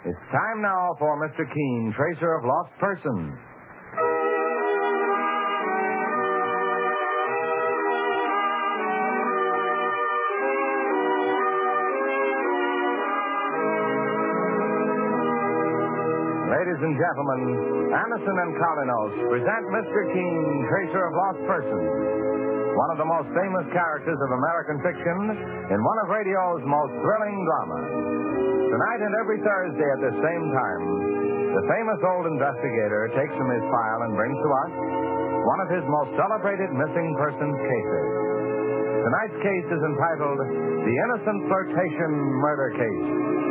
It's time now for Mr. Keene, Tracer of Lost Persons. Ladies and gentlemen, Anderson and Colinos present Mr. Keene, Tracer of Lost Persons, one of the most famous characters of American fiction in one of radio's most thrilling dramas. Tonight and every Thursday at the same time, the famous old investigator takes from his file and brings to us one of his most celebrated missing persons cases. Tonight's case is entitled The Innocent Flirtation Murder Case.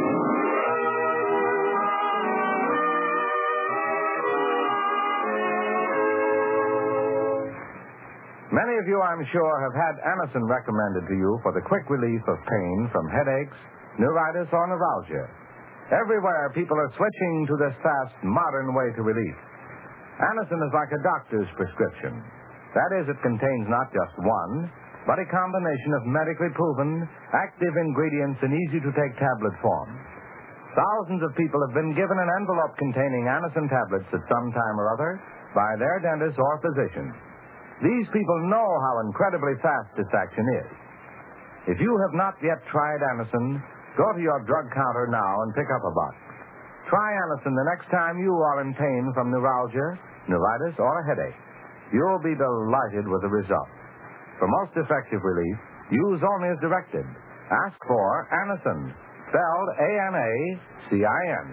Many of you, I'm sure, have had Anacin recommended to you for the quick relief of pain from headaches, neuritis, or neuralgia. Everywhere, people are switching to this fast, modern way to relief. Anacin is like a doctor's prescription. That is, it contains not just one, but a combination of medically proven, active ingredients in easy-to-take tablet form. Thousands of people have been given an envelope containing Anacin tablets at some time or other by their dentist or physician. These people know how incredibly fast this action is. If you have not yet tried Anacin, go to your drug counter now and pick up a box. Try Anacin the next time you are in pain from neuralgia, neuritis, or a headache. You'll be delighted with the result. For most effective relief, use only as directed. Ask for Anacin, spelled A-N-A-C-I-N.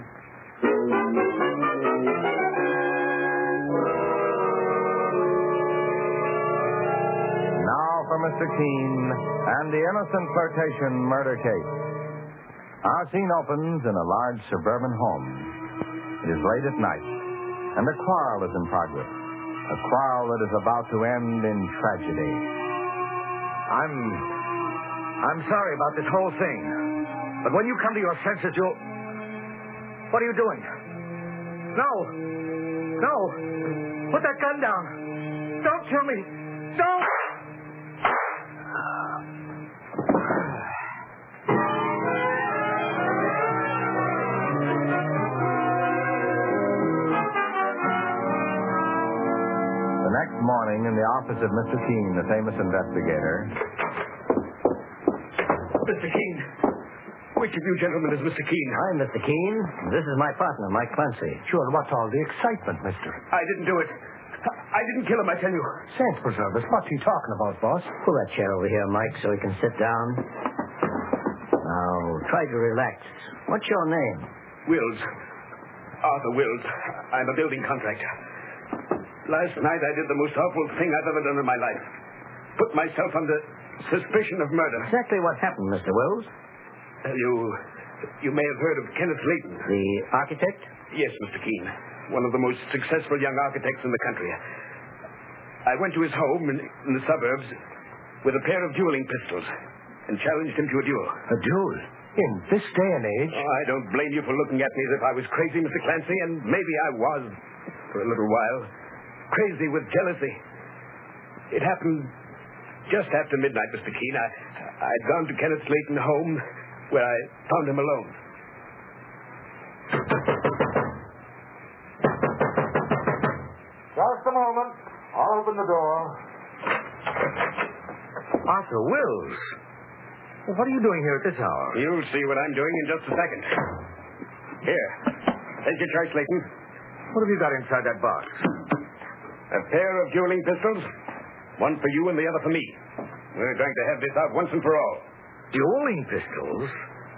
For Mr. Keene and the Innocent Flirtation Murder Case. Our scene opens in a large suburban home. It is late at night, and a quarrel is in progress. A quarrel that is about to end in tragedy. I'm sorry about this whole thing. But when you come to your senses, you'll... What are you doing? No! Put that gun down! Don't kill me! Don't! The next morning, in the office of Mr. Keene, the famous investigator. Mr. Keene. Which of you gentlemen is Mr. Keene? I'm Mr. Keene. This is my partner, Mike Clancy. Sure, what's all the excitement, mister? I didn't do it. I didn't kill him, I tell you. Saints preserve us. What's he talking about, boss? Pull that chair over here, Mike, so he can sit down. Now, try to relax. What's your name? Wills. Arthur Wills. I'm a building contractor. Last night I did the most awful thing I've ever done in my life. Put myself under suspicion of murder. Exactly what happened, Mr. Wills? You may have heard of Kenneth Layton. The architect? Yes, Mr. Keene. One of the most successful young architects in the country. I went to his home in the suburbs with a pair of dueling pistols and challenged him to a duel. A duel? In this day and age? Oh, I don't blame you for looking at me as if I was crazy, Mr. Clancy, and maybe I was for a little while. Crazy with jealousy. It happened just after midnight, Mr. Keene. I'd gone to Kenneth Layton's home where I found him alone. Just a moment. I'll open the door. Arthur Wills? Well, what are you doing here at this hour? You'll see what I'm doing in just a second. Here. Take your choice, Layton. What have you got inside that box? A pair of dueling pistols. One for you and the other for me. We're going to have this out once and for all. Dueling pistols?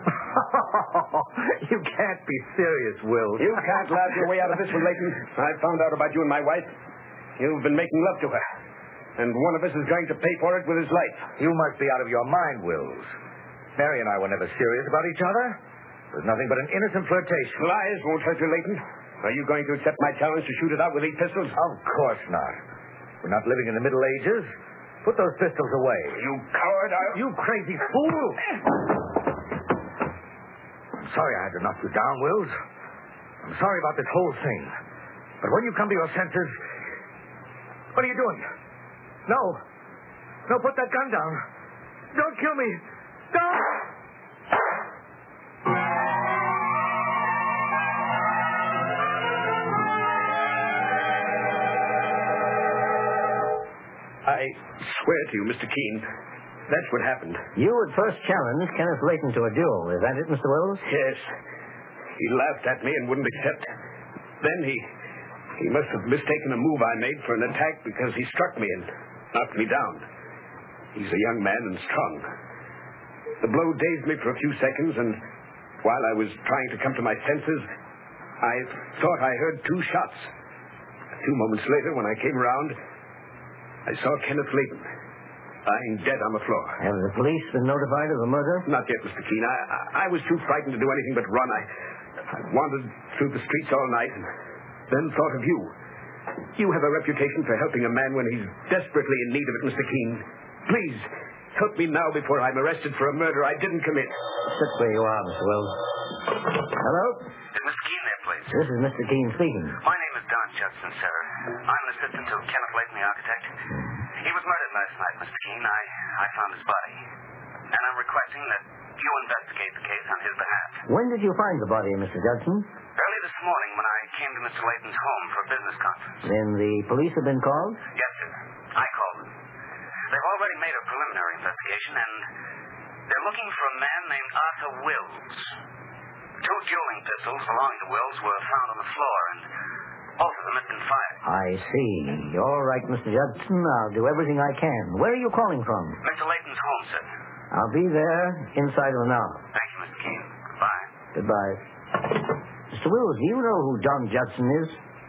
You can't be serious, Will. You can't laugh your way out of this one, Layton. I found out about you and my wife. You've been making love to her. And one of us is going to pay for it with his life. You must be out of your mind, Wills. Mary and I were never serious about each other. It was nothing but an innocent flirtation. Lies won't hurt you, Layton. Are you going to accept my challenge to shoot it out with 8 pistols? Of course not. We're not living in the Middle Ages. Put those pistols away. You coward! You crazy fool! I'm sorry I had to knock you down, Wills. I'm sorry about this whole thing. But when you come to your senses... What are you doing? No, put that gun down. Don't kill me. Don't! I swear to you, Mr. Keene, that's what happened. You had first challenged Kenneth Layton to a duel. Is that it, Mr. Wills? Yes. He laughed at me and wouldn't accept. Then he must have mistaken a move I made for an attack because he struck me and knocked me down. He's a young man and strong. The blow dazed me for a few seconds, and while I was trying to come to my senses, I thought I heard 2 shots. A few moments later, when I came around, I saw Kenneth Layton lying dead on the floor. Have the police been notified of the murder? Not yet, Mr. Keene. I was too frightened to do anything but run. I wandered through the streets all night and then thought of you. You have a reputation for helping a man when he's desperately in need of it, Mr. Keene. Please, help me now before I'm arrested for a murder I didn't commit. Sit where you are, Mr. Wills. Hello? Is Mr. Keene there, please? This is Mr. Keene speaking. My name is Don Judson, sir. I'm an assistant to Kenneth Layton, the architect. He was murdered last night, Mr. Keene. I found his body. And I'm requesting that you investigate the case on his behalf. When did you find the body, Mr. Judson? Early this morning when I came to Mr. Layton's home for a business conference. Then the police have been called? Yes, sir. I called them. They've already made a preliminary investigation, and they're looking for a man named Arthur Wills. 2 dueling pistols belonging to Wills were found on the floor, and both of them had been fired. I see. All right, Mr. Judson. I'll do everything I can. Where are you calling from? Mr. Layton's home, sir. I'll be there inside of an hour. Thank you, Mr. Keene. Goodbye. Goodbye. Mr. Wills, do you know who Don Judson is?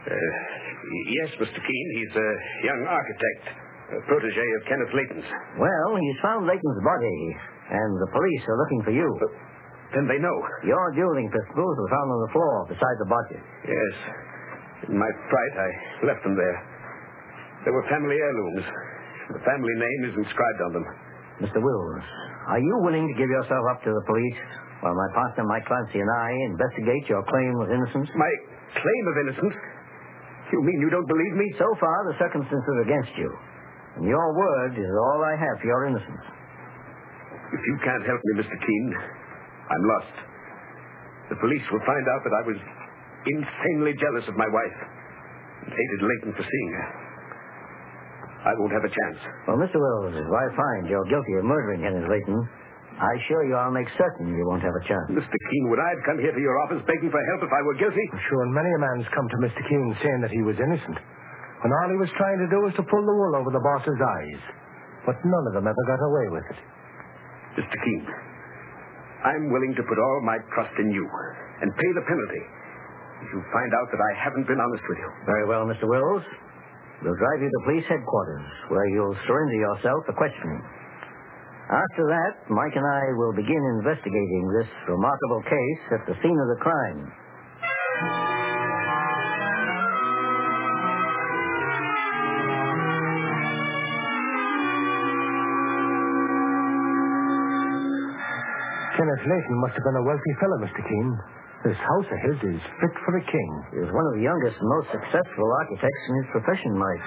Yes, Mr. Keene. He's a young architect, a protege of Kenneth Layton's. Well, he's found Layton's body, and the police are looking for you. Then they know. Your dueling pistols were found on the floor beside the body. Yes. In my fright, I left them there. They were family heirlooms. The family name is inscribed on them. Mr. Wills, are you willing to give yourself up to the police while my partner, Mike Clancy, and I investigate your claim of innocence? My claim of innocence? You mean you don't believe me? So far, the circumstances are against you. And your word is all I have for your innocence. If you can't help me, Mr. Keene, I'm lost. The police will find out that I was insanely jealous of my wife and hated Layton for seeing her. I won't have a chance. Well, Mr. Wills, if I find you're guilty of murdering Kenneth Layton, I assure you I'll make certain you won't have a chance. Mr. Keene, would I have come here to your office begging for help if I were guilty? Sure, and many a man's come to Mr. Keene saying that he was innocent, when all he was trying to do was to pull the wool over the boss's eyes. But none of them ever got away with it. Mr. Keene, I'm willing to put all my trust in you and pay the penalty if you find out that I haven't been honest with you. Very well, Mr. Wills. We'll drive you to police headquarters, where you'll surrender yourself for questioning. After that, Mike and I will begin investigating this remarkable case at the scene of the crime. Kenneth Layton must have been a wealthy fellow, Mr. Keene. This house of his is fit for a king. He was one of the youngest and most successful architects in his profession, Mike.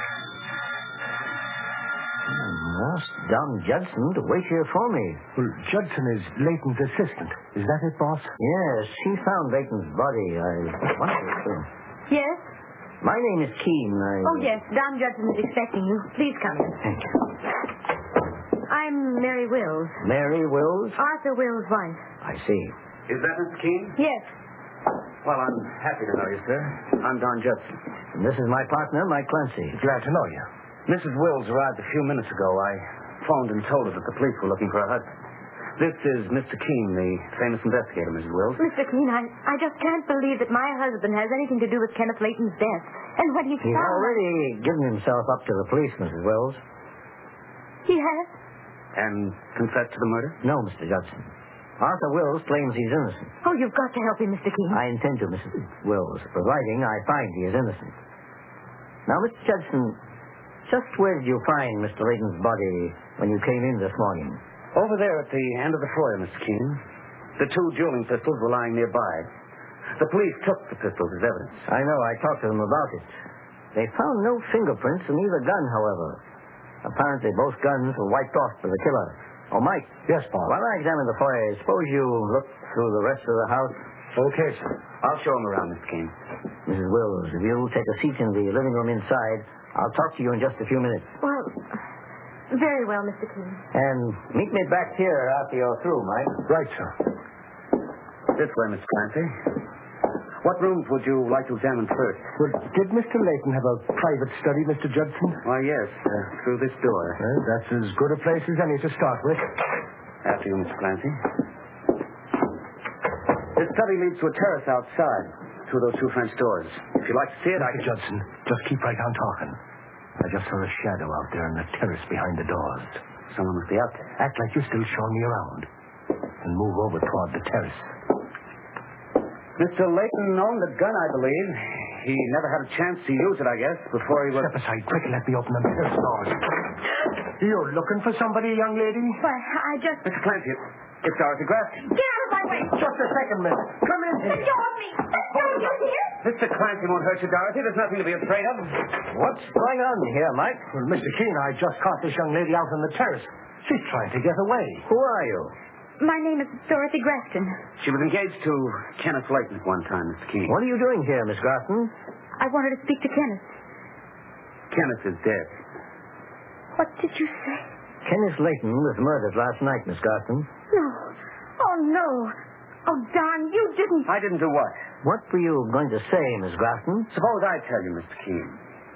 Ask Don Judson to wait here for me. Well, Judson is Layton's assistant. Is that it, boss? Yes, he found Layton's body. I wonder if... Yes? My name is Keene. Oh, yes. Don Judson is expecting you. Please come in. Thank you. I'm Mary Wills. Mary Wills? Arthur Wills' wife. I see. Is that Mr. Keene? Yes. Well, I'm happy to know you, sir. I'm Don Judson. And this is my partner, Mike Clancy. Glad to know you. Mrs. Wills arrived a few minutes ago. I phoned and told her that the police were looking for her husband. This is Mr. Keene, the famous investigator, Mrs. Wills. Mr. Keene, I just can't believe that my husband has anything to do with Kenneth Layton's death. And when he's He's found... already given himself up to the police, Mrs. Wills. He has? And confessed to the murder? No, Mr. Judson. Arthur Wills claims he's innocent. Oh, you've got to help him, Mr. Keene. I intend to, Mrs. Wills, providing I find he is innocent. Now, Mr. Judson, just where did you find Mr. Layton's body when you came in this morning? Over there at the end of the foyer, Mr. Keene. The 2 dueling pistols were lying nearby. The police took the pistols as evidence. I know. I talked to them about it. They found no fingerprints in either gun, however. Apparently, both guns were wiped off by the killer. Oh, Mike. Yes, boss. While I examine the foyer, suppose you look through the rest of the house. Okay, sir. I'll show him around, Mr. Keene. Mrs. Wills, if you take a seat in the living room inside, I'll talk to you in just a few minutes. Well, Very well, Mr. Keene. And meet me back here after you're through, Mike. Right, sir. This way, Mr. Clancy. What rooms would you like to examine first? Well, did Mr. Layton have a private study, Mr. Judson? Why, yes, through this door. Well, that's as good a place as any to start with. After you, Mr. Clancy. This study leads to a terrace outside, through those two French doors. If you'd like to see it, Mr. Judson, just keep right on talking. I just saw a shadow out there on the terrace behind the doors. Someone must be out there. Act like you're still showing me around. And move over toward the terrace. Mr. Layton owned the gun, I believe. He never had a chance to use it, I guess, before he was... Step aside, quick, and let me open them terrace doors. You're looking for somebody, young lady? Why, I just... Mr. Clancy, it's Dorothy Grafton. Get out of my way! Just a second, miss. Come in here. Let go of me! Don't you hear? Mr. Clancy won't hurt you, Dorothy. There's nothing to be afraid of. What's going on here, Mike? Well, Mr. Keene, I just caught this young lady out on the terrace. She's trying to get away. Who are you? My name is Dorothy Grafton. She was engaged to Kenneth Layton at one time, Mr. Keene. What are you doing here, Miss Grafton? I wanted to speak to Kenneth. Kenneth is dead. What did you say? Kenneth Layton was murdered last night, Miss Grafton. No. Oh, no. Oh, darn, you didn't... I didn't do what? What were you going to say, Miss Grafton? Suppose I tell you, Mr. Keene.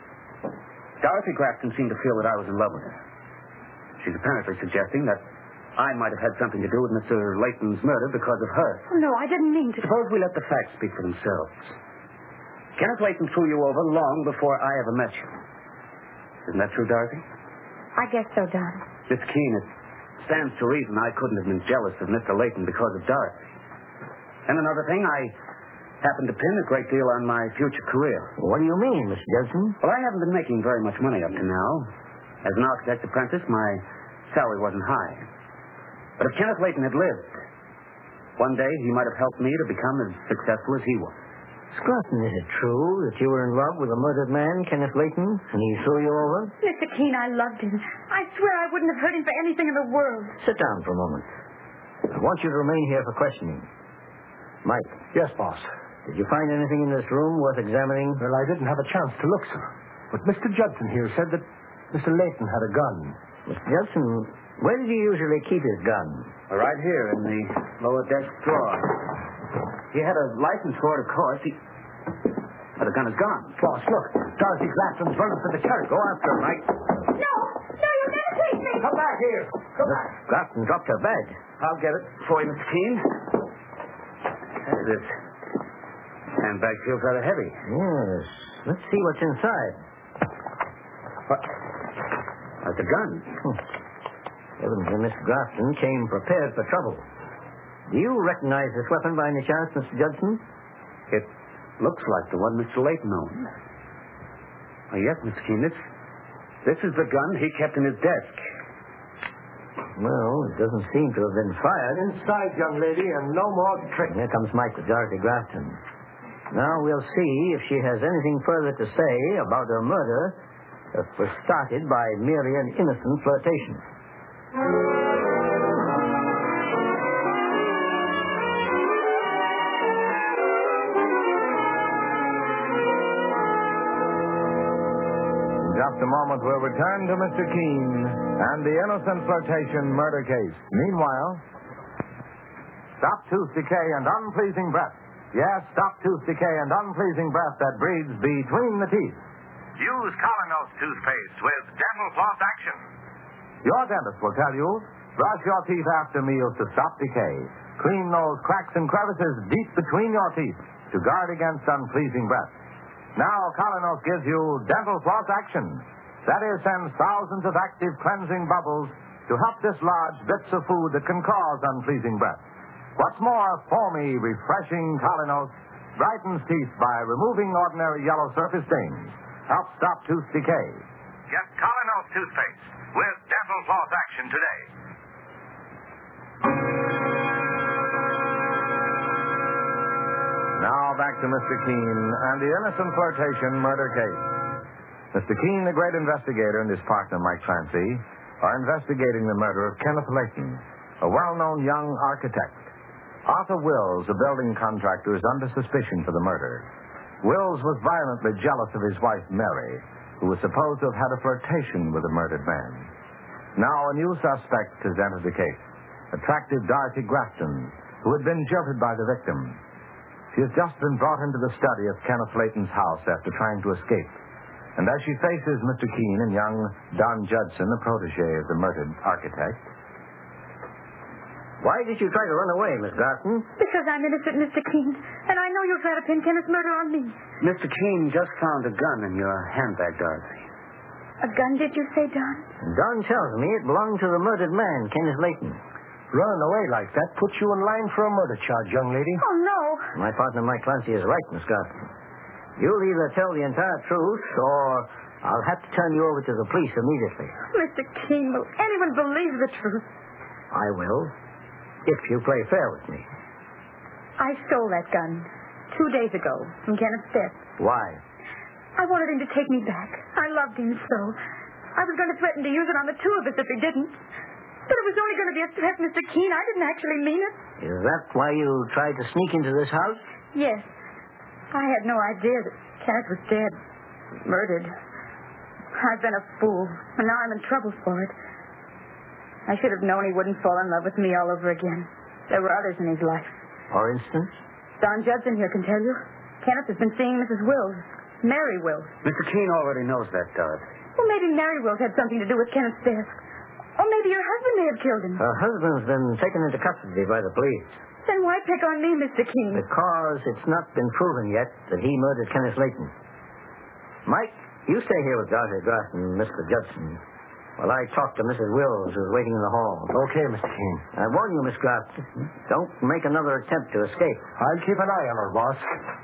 Dorothy Grafton seemed to feel that I was in love with her. She's apparently suggesting that I might have had something to do with Mr. Layton's murder because of her. Oh, no, I didn't mean to... Suppose we let the facts speak for themselves. Kenneth Layton threw you over long before I ever met you. Isn't that true, Dorothy? I guess so, Don. Miss Keene, it stands to reason I couldn't have been jealous of Mr. Layton because of Dorothy. And another thing, I happen to pin a great deal on my future career. What do you mean, Mr. Judson? Well, I haven't been making very much money up to now. As an architect apprentice, my salary wasn't high. But if Kenneth Layton had lived, one day he might have helped me to become as successful as he was. Miss Grafton, is it true that you were in love with a murdered man, Kenneth Layton, and he threw you over? Mr. Keene, I loved him. I swear I wouldn't have hurt him for anything in the world. Sit down for a moment. I want you to remain here for questioning. Mike. Yes, boss. Did you find anything in this room worth examining? Well, I didn't have a chance to look, sir. But Mr. Judson here said that Mr. Layton had a gun. Mr. Judson, where did you usually keep his gun? Right here in the lower desk drawer. He had a license for it, of course. But the gun is gone. Boss, look. Dorothy Grafton's running for the terrace. Go after her, Mike. No! No, you'll never take me! Come back here. Come back. Grafton dropped her bag. I'll get it for you, Mr. Keene. This handbag feels rather heavy. Yes. Let's see what's inside. What? That's a gun. Evidently, Miss Grafton came prepared for trouble. Do you recognize this weapon by any chance, Mr. Judson? It looks like the one Mr. Layton owned. Oh, yes, Mr. Keene. This is the gun he kept in his desk. Well, it doesn't seem to have been fired. Inside, young lady, and no more tricks. Here comes Mike with Dorothy Grafton. Now we'll see if she has anything further to say about her murder that was started by merely an innocent flirtation. In just a moment, we'll return to Mr. Keene and the innocent flirtation murder case. Meanwhile, stop tooth decay and unpleasing breath. Yes, stop tooth decay and unpleasing breath that breeds between the teeth. Use Colonos toothpaste with dental floss action. Your dentist will tell you, brush your teeth after meals to stop decay. Clean those cracks and crevices deep between your teeth to guard against unpleasing breath. Now, Colonos gives you dental floss action. That is, sends thousands of active cleansing bubbles to help dislodge bits of food that can cause unpleasing breath. What's more, foamy, refreshing Colonos brightens teeth by removing ordinary yellow surface stains. Helps stop tooth decay. Get Colonos toothpaste with dental floss action today. Now back to Mr. Keene and the innocent flirtation murder case. Mr. Keene, the great investigator, and his partner, Mike Clancy, are investigating the murder of Kenneth Layton, a well-known young architect. Arthur Wills, a building contractor, is under suspicion for the murder. Wills was violently jealous of his wife, Mary, who was supposed to have had a flirtation with the murdered man. Now a new suspect has entered the case. Attractive Dorothy Grafton, who had been jilted by the victim. She has just been brought into the study of Kenneth Layton's house after trying to escape. And as she faces Mr. Keene and young Don Judson, the protege of the murdered architect. Why did you try to run away, Miss Grafton? Because I'm innocent, Mr. Keene. And I know you'll try to pin Kenneth's murder on me. Mr. Keene just found a gun in your handbag, Dorothy. A gun, did you say, Don? Don tells me it belonged to the murdered man, Kenneth Layton. Running away like that puts you in line for a murder charge, young lady. Oh, no. My partner, Mike Clancy, is right, Miss Grafton. You'll either tell the entire truth, or I'll have to turn you over to the police immediately. Mr. Keene, will anyone believe the truth? I will, if you play fair with me. I stole that gun 2 days ago from Kenneth's desk. Why? I wanted him to take me back. I loved him so. I was going to threaten to use it on the two of us if he didn't. But it was only going to be a threat, Mr. Keene. I didn't actually mean it. Is that why you tried to sneak into this house? Yes. I had no idea that Kenneth was dead. Murdered. I've been a fool, and now I'm in trouble for it. I should have known he wouldn't fall in love with me all over again. There were others in his life. For instance? Don Judson here can tell you. Kenneth has been seeing Mrs. Wills. Mary Wills. Mr. Keene already knows that, Dorothy. Well, maybe Mary Wills had something to do with Kenneth's death. Or maybe your husband may have killed him. Her husband's been taken into custody by the police. Then why pick on me, Mr. Keene? Because it's not been proven yet that he murdered Kenneth Layton. Mike, you stay here with Dorothy Grafton and Mr. Judson while I talk to Mrs. Wills, who's waiting in the hall. Okay, Mr. Keene. I warn you, Miss Grafton, don't make another attempt to escape. I'll keep an eye on her, boss.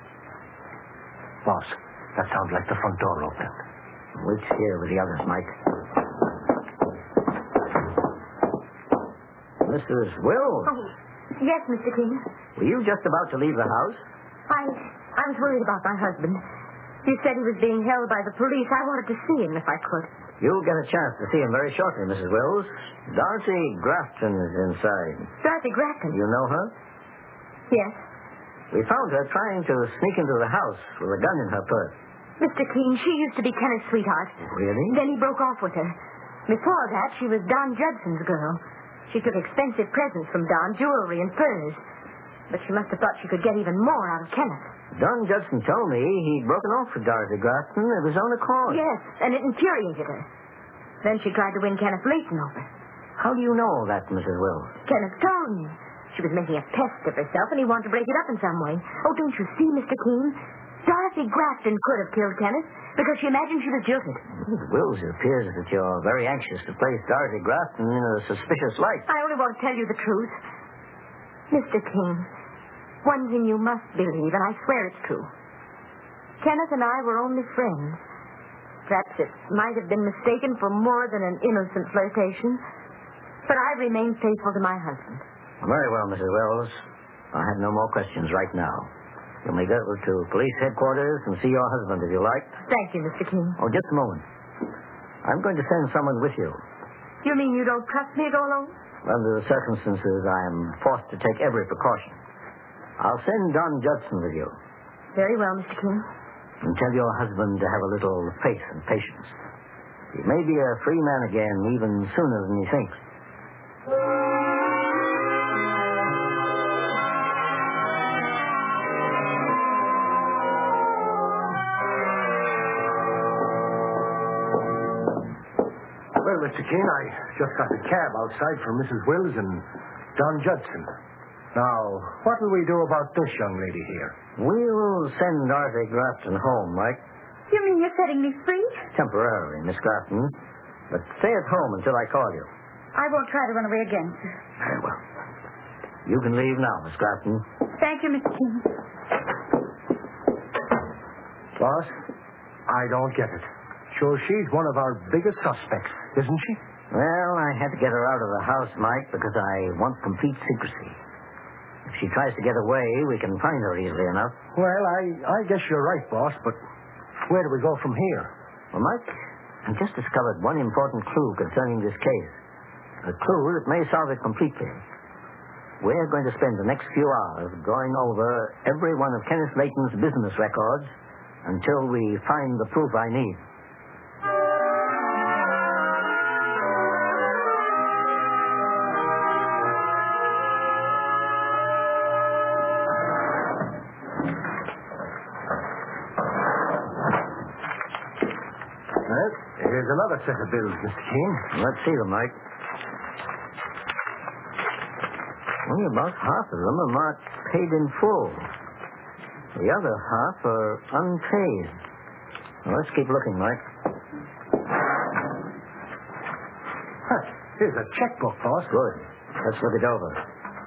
Boss, that sounds like the front door opening. Wait here with the others, Mike. Mrs. Wills? Oh, yes, Mr. Keene. Were you just about to leave the house? I was worried about my husband. You said he was being held by the police. I wanted to see him if I could. You'll get a chance to see him very shortly, Mrs. Wills. Dorothy Grafton is inside. Dorothy Grafton? You know her? Yes. We found her trying to sneak into the house with a gun in her purse. Mr. Keene, she used to be Kenneth's sweetheart. Really? Then he broke off with her. Before that, she was Don Judson's girl. She took expensive presents from Don, jewelry and furs. But she must have thought she could get even more out of Kenneth. Don Judson told me he'd broken off with Dorothy Grafton of his own accord. Yes, and it infuriated her. Then she tried to win Kenneth Layton over. How do you know that, Mrs. Wills? Kenneth told me. She was making a pest of herself, and he wanted to break it up in some way. Oh, don't you see, Mr. Keene? Dorothy Grafton could have killed Kenneth because she imagined she was jilted. Mrs. Wills, it appears that you're very anxious to place Dorothy Grafton in a suspicious light. I only want to tell you the truth. Mr. Keene, one thing you must believe, and I swear it's true. Kenneth and I were only friends. Perhaps it might have been mistaken for more than an innocent flirtation, but I remain faithful to my husband. Very well, Mrs. Wills. I have no more questions right now. You may go to police headquarters and see your husband if you like. Thank you, Mr. Keene. Oh, just a moment. I'm going to send someone with you. You mean you don't trust me to go alone? Under the circumstances, I am forced to take every precaution. I'll send Don Judson with you. Very well, Mr. Keene. And tell your husband to have a little faith and patience. He may be a free man again even sooner than he thinks. Well, Mr. Keene, I just got a cab outside for Mrs. Wills and Don Judson. Now, what will we do about this young lady here? We'll send Dorothy Grafton home, Mike. You mean you're setting me free? Temporarily, Miss Grafton. But stay at home until I call you. I won't try to run away again, sir. Very well. You can leave now, Miss Grafton. Thank you, Mr. Keene. Boss, I don't get it. Sure, she's one of our biggest suspects, isn't she? Well, I had to get her out of the house, Mike, because I want complete secrecy. If she tries to get away, we can find her easily enough. Well, I guess you're right, boss, but where do we go from here? Well, Mike, I've just discovered one important clue concerning this case. A clue that may solve it completely. We're going to spend the next few hours going over every one of Kenneth Layton's business records until we find the proof I need. Here's another set of bills, Mr. Keene. Let's see them, Mike. Only about half of them are marked paid in full. The other half are unpaid. Well, let's keep looking, Mike. Here's a checkbook, boss. Good. Let's look it over.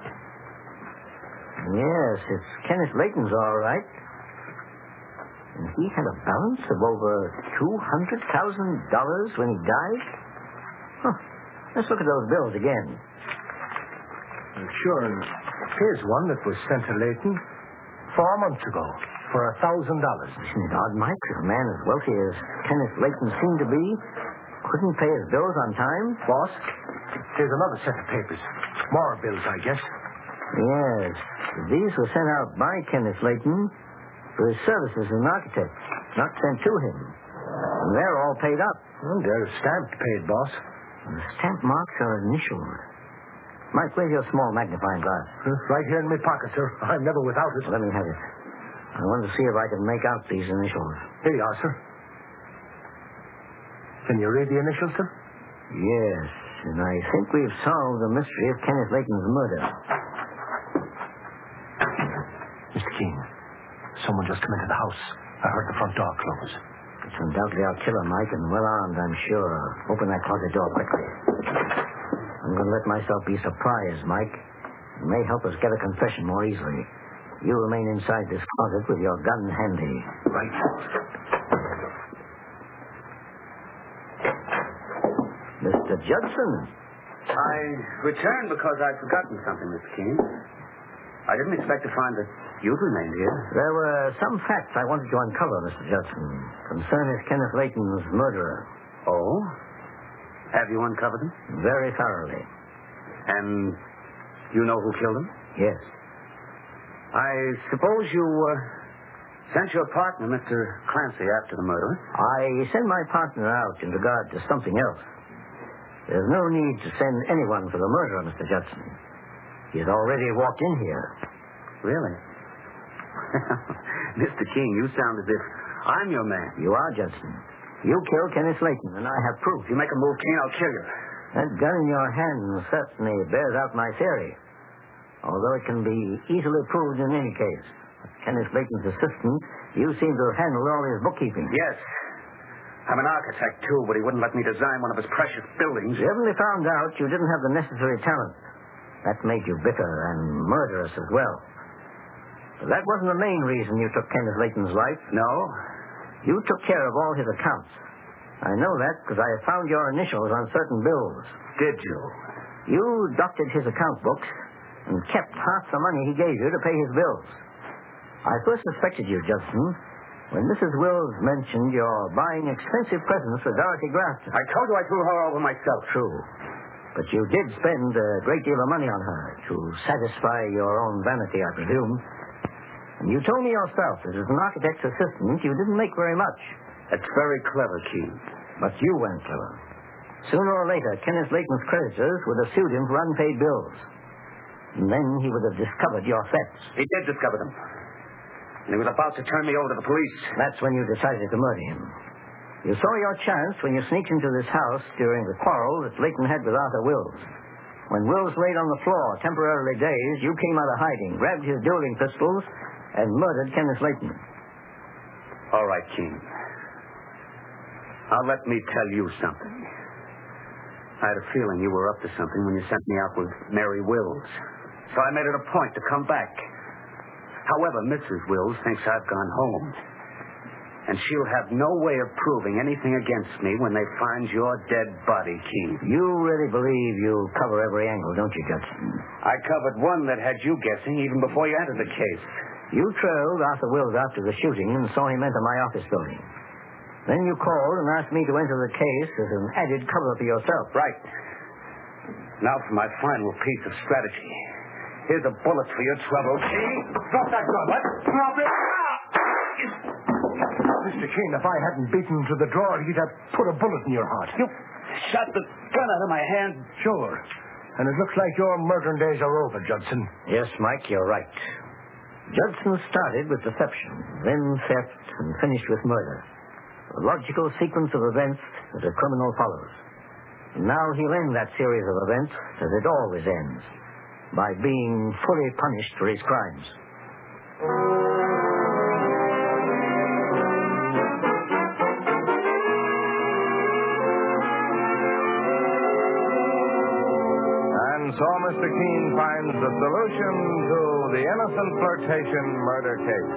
Yes, it's Kenneth Layton's all right. And he had a balance of over $200,000 when he died? Huh. Let's look at those bills again. Sure, and here's one that was sent to Layton 4 months ago for $1,000. Isn't it odd, Mike? A man as wealthy as Kenneth Layton seemed to be couldn't pay his bills on time? Boss, here's another set of papers. More bills, I guess. Yes. These were sent out by Kenneth Layton for his services as an architect, not sent to him. And they're all paid up. Well, they're stamped paid, boss. And the stamp marks are initialed. Mike, where's your small magnifying glass? Right here in my pocket, sir. I'm never without it. Let me have it. I want to see if I can make out these initials. Here you are, sir. Can you read the initials, sir? Yes, and I think we've solved the mystery of Kenneth Layton's murder. Mr. Keene, someone just come into the house. I heard the front door close. It's undoubtedly our killer, Mike, and well armed, I'm sure. Open that closet door quickly. I'm going to let myself be surprised, Mike. It may help us get a confession more easily. You remain inside this closet with your gun handy. Right. Mr. Judson. I returned because I'd forgotten something, Mr. Keene. I didn't expect to find that you'd remained here. There were some facts I wanted to uncover, Mr. Judson, concerning Kenneth Layton's murderer. Oh? Have you uncovered them? Very thoroughly. And you know who killed him? Yes. I suppose you sent your partner, Mr. Clancy, after the murder. I sent my partner out in regard to something else. There's no need to send anyone for the murderer, Mr. Judson. He's already walked in here. Really? Mr. Keene, you sound as if I'm your man. You are, Judson. You killed Kenneth Layton, and I have proof. If you make a move, Keene, I'll kill you. That gun in your hand certainly bears out my theory. Although it can be easily proved in any case. Kenneth Layton's assistant, you seem to have handled all his bookkeeping. Yes. I'm an architect, too, but he wouldn't let me design one of his precious buildings. You evidently found out you didn't have the necessary talent. That made you bitter and murderous as well. But that wasn't the main reason you took Kenneth Layton's life. No? You took care of all his accounts. I know that because I found your initials on certain bills. Did you? You doctored his account books and kept half the money he gave you to pay his bills. I first suspected you, Judson, when Mrs. Wills mentioned your buying expensive presents for Dorothy Grafton. I told you I threw her over myself. True. But you did spend a great deal of money on her to satisfy your own vanity, I presume. And you told me yourself that as an architect's assistant, you didn't make very much. That's very clever, Keene. But you weren't clever. Sooner or later, Kenneth Layton's creditors would have sued him for unpaid bills. And then he would have discovered your thefts. He did discover them. And he was about to turn me over to the police. That's when you decided to murder him. You saw your chance when you sneaked into this house during the quarrel that Layton had with Arthur Wills. When Wills laid on the floor, temporarily dazed, you came out of hiding, grabbed his dueling pistols, and murdered Kenneth Layton. All right, Keene. Now let me tell you something. I had a feeling you were up to something when you sent me out with Mary Wills. So I made it a point to come back. However, Mrs. Wills thinks I've gone home. And she'll have no way of proving anything against me when they find your dead body, Keene. You really believe you'll cover every angle, don't you, Judson? I covered one that had you guessing even before you entered the case. You trailed Arthur Wills after the shooting and saw him enter my office building. Then you called and asked me to enter the case as an added cover for yourself. Right. Now for my final piece of strategy. Here's a bullet for your trouble, Keene. Drop that gun. What? Drop it. Mr. Keene, if I hadn't beaten him to the drawer, he'd have put a bullet in your heart. You shot the gun out of my hand. Sure. And it looks like your murdering days are over, Judson. Yes, Mike, you're right. Judson started with deception, then theft, and finished with murder. a logical sequence of events that a criminal follows. And now he'll end that series of events as it always ends, by being fully punished for his crimes. And so Mr. Keene finds the solution to the innocent flirtation murder case.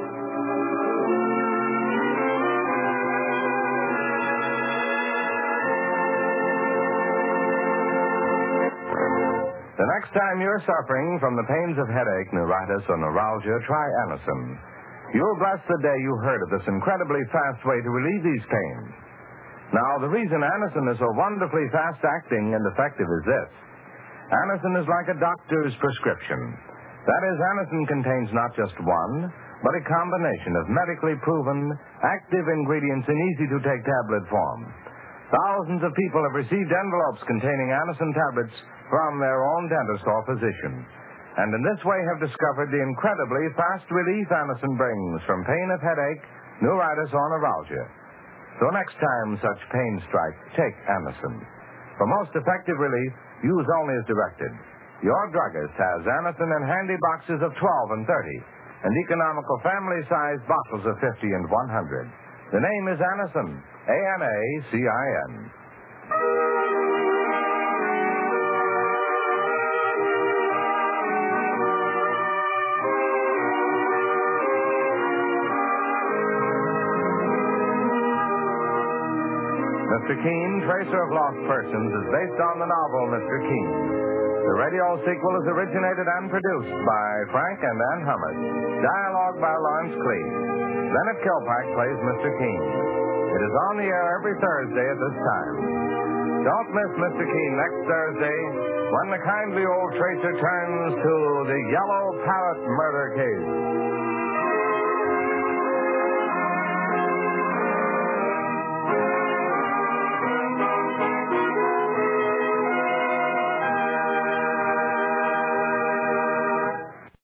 The next time you're suffering from the pains of headache, neuritis, or neuralgia, try Anacin. You'll bless the day you heard of this incredibly fast way to relieve these pains. Now, the reason Anacin is so wonderfully fast-acting and effective is this. Anacin is like a doctor's prescription. That is, Anacin contains not just one, but a combination of medically proven, active ingredients in easy-to-take tablet form. Thousands of people have received envelopes containing Anacin tablets from their own dentist or physician, and in this way have discovered the incredibly fast relief Anacin brings from pain of headache, neuritis, or neuralgia. So next time such pain strikes, take Anacin. For most effective relief, use only as directed. Your druggist has Anacin in handy boxes of 12 and 30, and economical family-sized bottles of 50 and 100. The name is Anacin, A-N-A-C-I-N. Mr. Keene, Tracer of Lost Persons, is based on the novel Mr. Keene. The radio sequel is originated and produced by Frank and Ann Hummert. Dialogue by Lawrence Cleave. Leonard Kilpack plays Mr. Keene. It is on the air every Thursday at this time. Don't miss Mr. Keene next Thursday when the kindly old Tracer turns to the Yellow Parrot murder case.